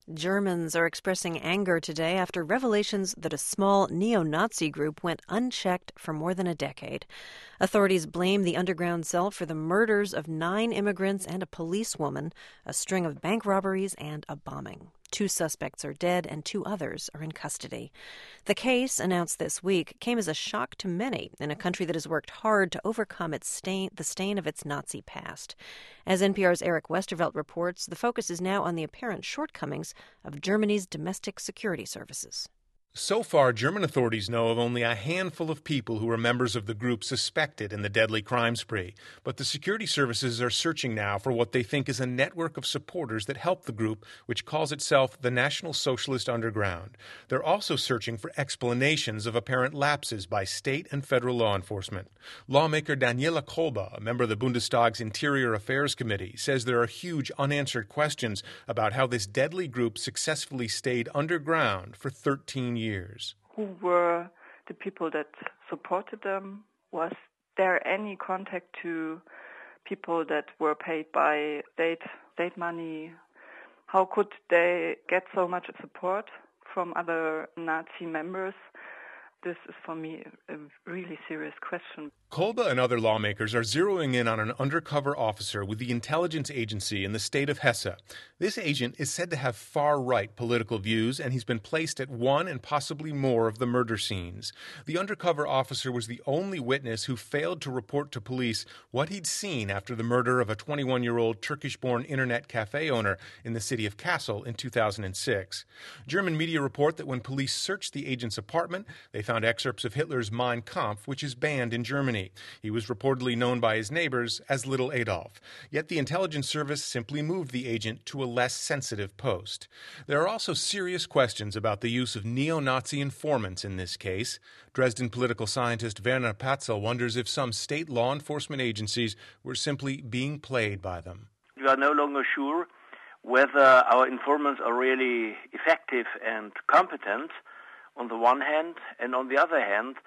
Germans are expressing anger today after revelations that a small neo-Nazi group went unchecked for more than a decade. Authorities blame the underground cell for the murders of 9 immigrants and a policewoman, a string of bank robberies, and a bombing. 2 suspects are dead and 2 others are in custody. The case, announced this week, came as a shock to many in a country that has worked hard to overcome the stain of its Nazi past. As NPR's Eric Westervelt reports, the focus is now on the apparent shortcomings of Germany's domestic security services. So far, German authorities know of only a handful of people who are members of the group suspected in the deadly crime spree. But the security services are searching now for what they think is a network of supporters that help the group, which calls itself the National Socialist Underground. They're also searching for explanations of apparent lapses by state and federal law enforcement. Lawmaker Daniela Kolbe, a member of the Bundestag's Interior Affairs Committee, says there are huge unanswered questions about how this deadly group successfully stayed underground for 13 years. Who were the people that supported them? Was there any contact to people that were paid by state money? How could they get so much support from other Nazi members? This is, for me, a really serious question. Kolbe and other lawmakers are zeroing in on an undercover officer with the intelligence agency in the state of Hesse. This agent is said to have far-right political views, and he's been placed at one and possibly more of the murder scenes. The undercover officer was the only witness who failed to report to police what he'd seen after the murder of a 21-year-old Turkish-born internet cafe owner in the city of Kassel in 2006. German media report that when police searched the agent's apartment, they found excerpts of Hitler's Mein Kampf, which is banned in Germany. He was reportedly known by his neighbors as Little Adolf. Yet the intelligence service simply moved the agent to a less sensitive post. There are also serious questions about the use of neo-Nazi informants in this case. Dresden political scientist Werner Patzel wonders if some state law enforcement agencies were simply being played by them. We are no longer sure whether our informants are really effective and competent on the one hand, and on the other hand,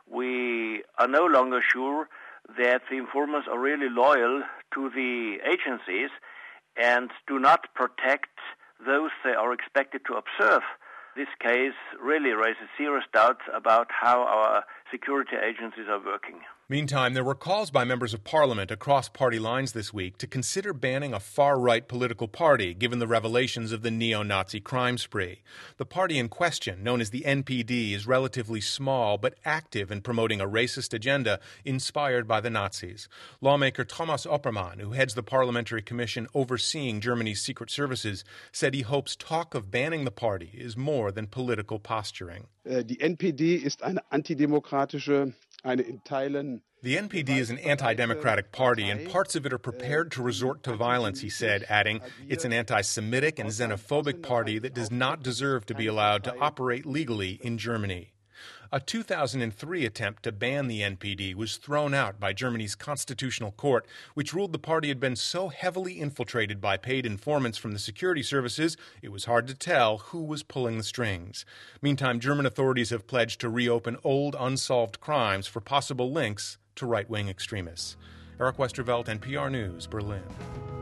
we are no longer sure that the informants are really loyal to the agencies and do not protect those they are expected to observe. This case really raises serious doubts about how our security agencies are working. Meantime, there were calls by members of parliament across party lines this week to consider banning a far-right political party, given the revelations of the neo-Nazi crime spree. The party in question, known as the NPD, is relatively small but active in promoting a racist agenda inspired by the Nazis. Lawmaker Thomas Oppermann, who heads the parliamentary commission overseeing Germany's secret services, said he hopes talk of banning the party is more than political posturing. Die NPD ist eine antidemokratische. The NPD is an anti-democratic party, and parts of it are prepared to resort to violence, he said, adding, it's an anti-Semitic and xenophobic party that does not deserve to be allowed to operate legally in Germany. A 2003 attempt to ban the NPD was thrown out by Germany's constitutional court, which ruled the party had been so heavily infiltrated by paid informants from the security services, it was hard to tell who was pulling the strings. Meantime, German authorities have pledged to reopen old unsolved crimes for possible links to right-wing extremists. Eric Westervelt, NPR News, Berlin.